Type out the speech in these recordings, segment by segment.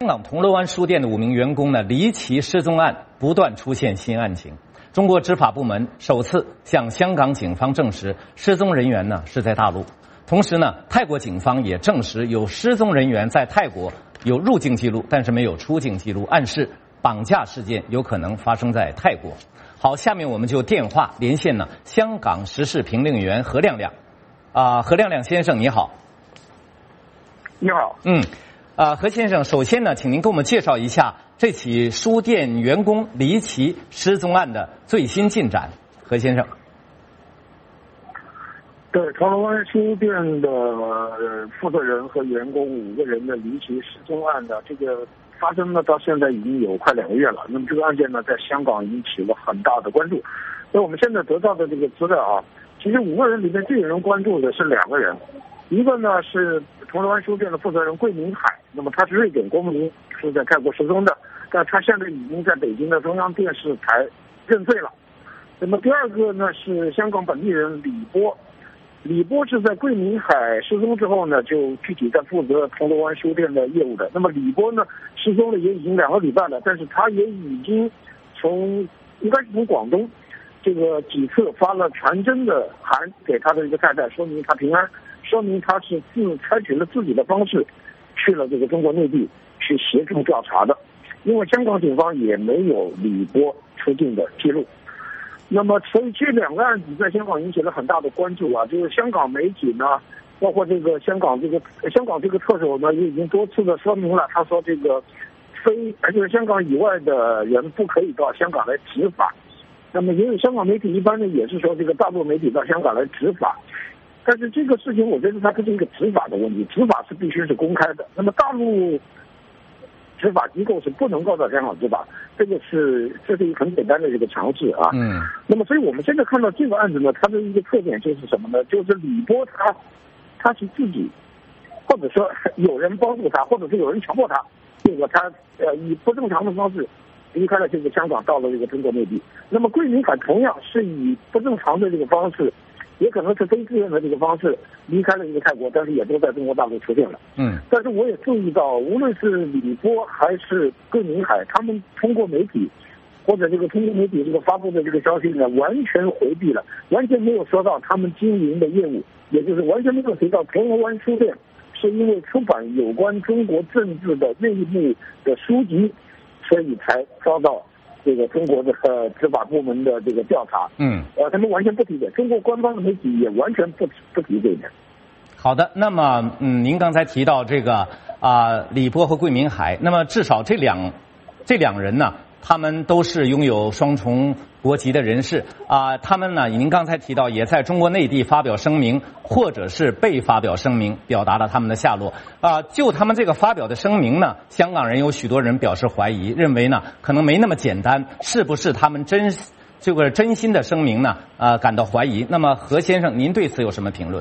港铜锣湾书店的5名员工呢离奇失踪案不断出现新案情。中国执法部门首次向香港警方证实失踪人员呢是在大陆。同时呢，泰国警方也证实有失踪人员在泰国有入境记录，但是没有出境记录，暗示绑架事件有可能发生在泰国。好，下面我们就电话连线呢香港时事评论员何亮亮。何亮亮先生你好。 你好。 何先生，首先呢，请您给我们介绍一下这起书店员工离奇失踪案的最新进展。何先生。 对，铜锣湾书店的负责人和员工5个人的离奇失踪案的这个发生呢，到现在已经有快2个月了。那么这个案件呢，在香港引起了很大的关注。那我们现在得到的这个资料啊，其实5个人里面最有人关注的是2个人，一个呢是铜锣湾书店的负责人桂明海，那么他是瑞典公民，是在泰国失踪的，但他现在已经在北京的中央电视台认罪了。那么第2个呢是香港本地人李波。李波是在桂明海失踪之后呢，就具体在负责铜锣湾书店的业务的。那么李波呢，失踪了也已经2个礼拜了，但是他也已经应该是从广东这个几次发了传真的函给他的一个太太，说明他平安，说明他是采取了自己的方式去了这个中国内地去协助调查的，因为香港警方也没有李波出境的记录。那么所以这2个案子在香港引起了很大的关注啊，就是香港媒体呢，包括这个香港这个特首呢，也已经多次的说明了，他说这个就是香港以外的人不可以到香港来执法。那么也有香港媒体一般呢也是说这个大陆媒体到香港来执法，但是这个事情我觉得它不是一个执法的问题，执法是必须是公开的。那么大陆执法机构是不能够到香港执法，这是一个很简单的这个常识啊。那么所以我们现在看到这个案子呢，它的一个特点就是什么呢？就是李波他是自己，或者说有人帮助他，或者是有人强迫他，他以不正常的方式离开了这个香港，到了这个中国内地。那么桂明海同样是以不正常的这个方式，也可能是非自愿的这个方式离开了这个泰国，但是也都在中国大陆出现了。但是我也注意到，无论是李波还是桂明海，他们通过媒体或者这个通过媒体这个发布的这个消息呢，完全回避了，完全没有说到他们经营的业务，也就是完全没有提到铜锣湾书店是因为出版有关中国政治的内幕的书籍，所以才遭到这个中国的执法部门的这个调查。他们完全不提的，中国官方的媒体也完全不提这一点。 好的，那么您刚才提到这个李波和桂明海，那么至少这两人呢，他们都是拥有双重国籍的人士他们呢，您刚才提到也在中国内地发表声明，或者是被发表声明，表达了他们的下落就他们这个发表的声明呢，香港人有许多人表示怀疑，认为呢可能没那么简单，是不是他们真心的声明呢感到怀疑。那么何先生，您对此有什么评论？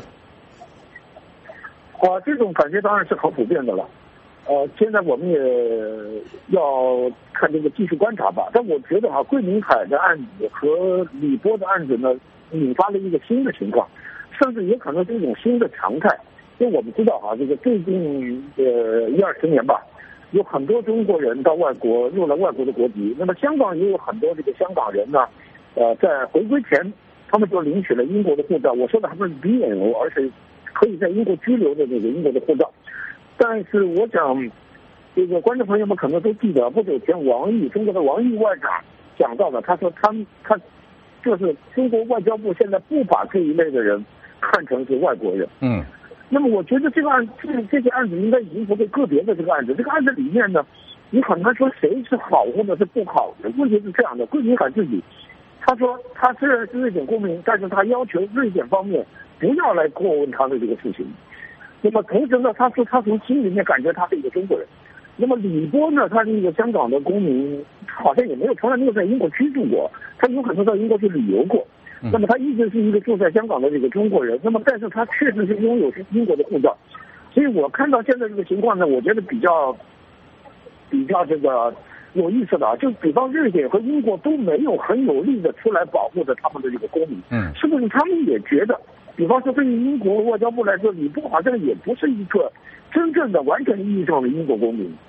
这种感觉当然是很普遍的了。现在我们也要看这个继续观察吧。但我觉得桂明海的案子和李波的案子呢，引发了一个新的情况，甚至也可能是一种新的常态。因为我们知道这个最近1-20年吧，有很多中国人到外国入了外国的国籍。那么香港也有很多这个香港人呢，在回归前他们就领取了英国的护照。我说的还不是 BNO， 而是可以在英国居留的这个英国的护照。但是我想，这个观众朋友们可能都记得，不久前中国的王毅外长讲到了，他说他就是中国外交部现在不把这一类的人看成是外国人。那么我觉得这些案子应该已经不是个别的这个案子，这个案子里面呢，你很难说谁是好或者是不好的。问题是这样的，桂明海自己他说他虽然是瑞典公民，但是他要求瑞典方面不要来过问他的这个事情。那么同时呢，他说他从心里面感觉他是一个中国人。那么李波呢，他是一个香港的公民，好像也从来没有在英国居住过，他有可能到英国去旅游过。那么他一直是一个住在香港的这个中国人。那么但是他确实是拥有英国的护照。所以我看到现在这个情况呢，我觉得比较这个有意思的就比方瑞典和英国都没有很有力的出来保护着他们的这个公民。是不是他们也觉得，比方说对于英国外交部来说，李波好像也不是一个真正的完全意义上的英国公民。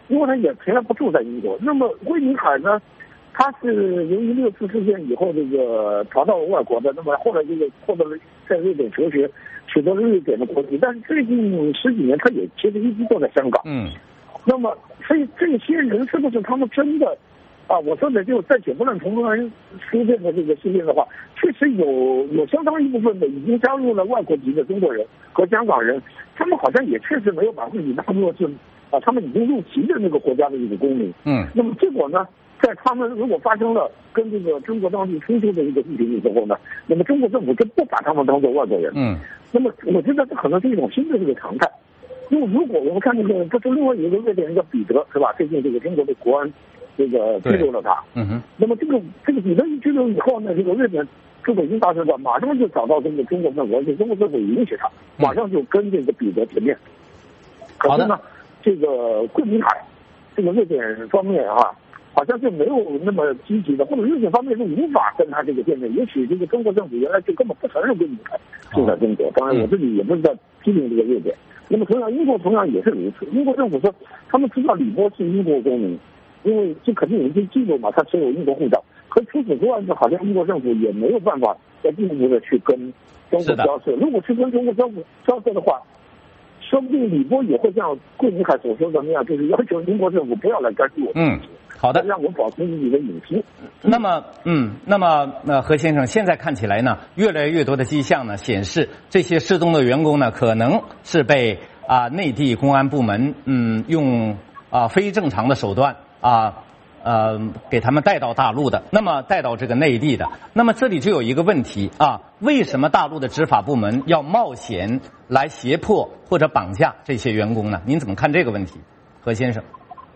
因为他也从来不住在英国。那么桂明海呢，他是由于6次事件以后这个逃到外国的，那么后来这个获得了在瑞典求学，取得了瑞典的国籍，但是最近10几年他也其实一直都在香港。那么所以这些人是不是他们真的啊？我说的就在解放同盟书店的这个事件的话，确实有相当一部分的已经加入了外国籍的中国人和香港人，他们好像也确实没有把自己当作是他们已经入籍的那个国家的一个公民。那么结果呢，在他们如果发生了跟这个中国当地冲突的一个事情的时候呢，那么中国政府就不把他们当作外国人。那么我觉得这可能是一种新的这个常态。因为如果我们看这个，这是另外一个瑞典人叫彼得，是吧？最近这个中国的国安这个拘留了他。那么这个彼得一拘留以后呢，这个瑞典驻北京大使馆马上就找到这个中国政府，而且中国政府允许他，马上就跟这个彼得见面。可是呢，这个桂明海这个瑞典方面好像就没有那么积极的，或者瑞典方面是无法跟他这个见面。也许这个中国政府原来就根本不承认桂明海住在中国。当然我自己也不是在批评这个瑞典。那么同样，英国同样也是如此。英国政府说，他们知道李波是英国公民，因为这肯定有一些记录嘛，他持有英国护照。可除此之外呢，好像英国政府也没有办法再进一步的去跟中国交涉。如果去跟中国交涉的话，说不定李波也会像桂明海所说的那样，就是要求英国政府不要来干预我。 好的， 让我保持自己的隐私。 那么何先生，现在看起来呢，越来越多的迹象呢显示，这些失踪的员工呢，可能是被内地公安部门用非正常的手段给他们带到大陆的，那么带到这个内地的。那么这里就有一个问题为什么大陆的执法部门要冒险来胁迫或者绑架这些员工呢？您怎么看这个问题，何先生？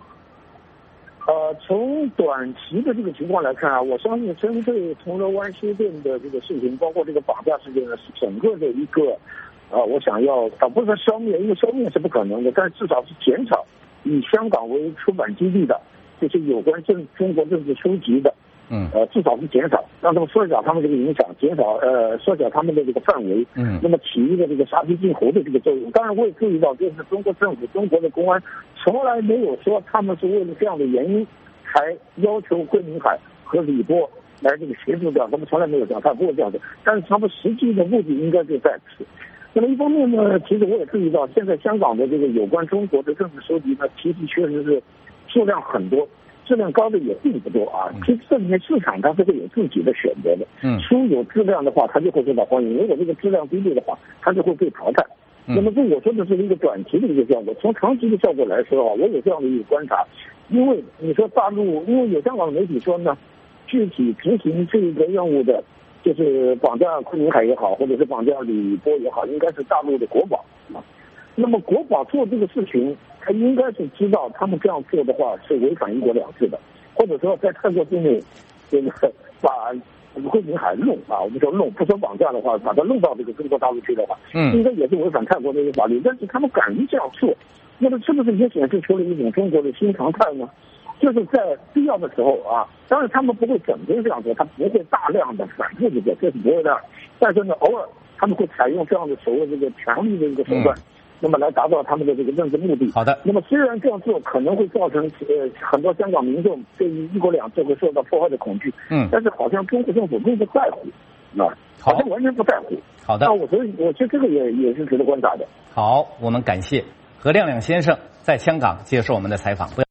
从短期的这个情况来看我相信针对铜锣湾书店的这个事情，包括这个绑架事件呢，是整个的一个我想要不是说消灭，因为消灭是不可能的，但至少是减少以香港为出版基地的这些有关中国政治书籍的，至少是减少，让他们缩小他们这个影响，减少缩小他们的这个范围，那么起一个这个杀鸡儆猴的这个作用。当然我也注意到，就是中国政府、中国的公安从来没有说他们是为了这样的原因才要求桂明海和李波来这个协助掉，他们从来没有这样，他不会这样的。但是他们实际的目的应该就在此。那么一方面呢，其实我也注意到，现在香港的这个有关中国的政治收集呢，其实确实是数量很多，质量高的也并不多其实这里面市场它是会有自己的选择的。书有质量的话，它就会受到欢迎；如果这个质量低劣的话，它就会被淘汰。那么这我说的是一个短期的一个效果。从长期的效果来说我有这样的一个观察，因为你说大陆，因为有香港的媒体说呢，具体执行这个任务的，就是绑架昆明海也好，或者是绑架李波也好，应该是大陆的国保那么国保做这个事情，他应该是知道他们这样做的话是违反1国2制的，或者说在泰国境内这个把桂明海弄我们说弄，不说绑架的话，把它弄到这个中国大陆去的话，应该也是违反泰国的一个法律。但是他们敢于这样做，那么是不是也显示出了一种中国的新常态呢？就是在必要的时候当然他们不会整天这样做，他不会大量的反复这是不会的。但是呢，偶尔他们会采用这样的所谓这个强力的一个手段，那么来达到他们的这个政治目的。 好的。 那么虽然这样做可能会造成很多香港民众对于1国2制会受到破坏的恐惧，但是好像中国政府并不在乎好像完全不在乎。 好的。 那我觉得这个也是值得观察的。 好，我们感谢何亮亮先生在香港接受我们的采访。